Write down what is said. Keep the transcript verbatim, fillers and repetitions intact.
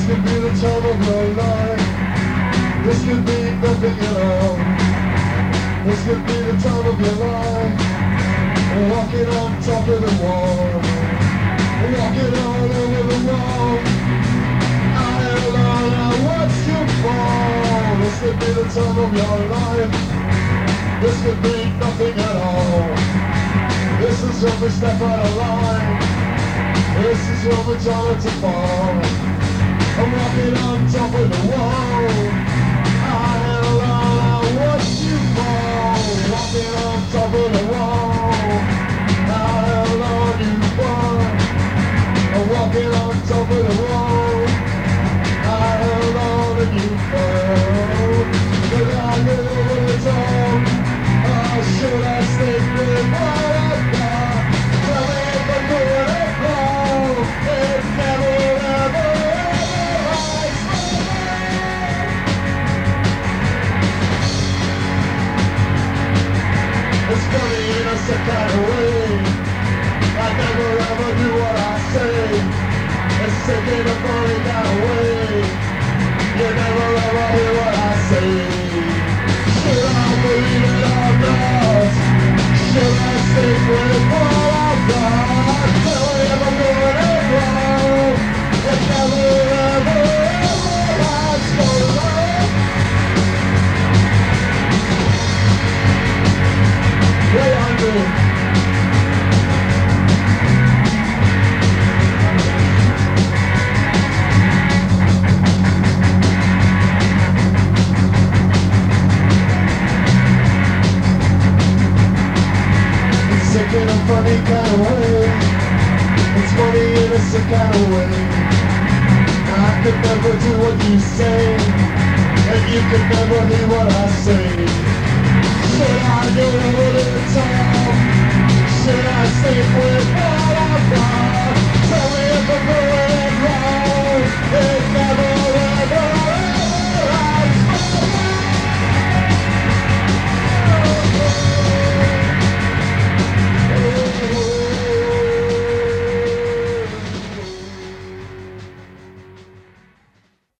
could be the time of your life. This could be nothing at all. This could be the time of your life. Walking on top of the wall. Walking all over the wall. I held on, I watched you fall. This could be the time of your life. This could be nothing at all. This is when we step out of line. This is when we try to fall. I'm walking on top of the wall. I held on, I watched you fall. Walking on top of the wall. I held on, you fall. I'm walking on top of the wall. I held on and you fall. But I get over the top. Oh, should I stay with what I've got? Tell me if I'm doing it wrong. It never, ever, ever lies for me. It's funny in a sick kind of way. I never ever do what I say. It's sick in a funny kind of way. You never ever hear what I say. Should I believe it or not? Should I stick with what I've got? Tell me if I'm doing it wrong. It never ever ever lasts for long. Way under. In a funny kind of way. It's funny in a sick kind of way. I could never do what you say, and you could never hear what I say. Should I get over the top? Should I stay with what I've got?